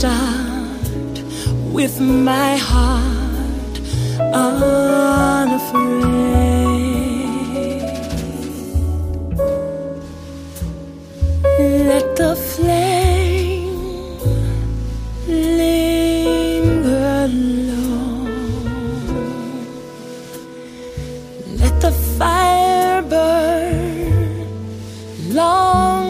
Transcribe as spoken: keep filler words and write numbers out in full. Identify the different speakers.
Speaker 1: start with my heart unafraid. Let the flame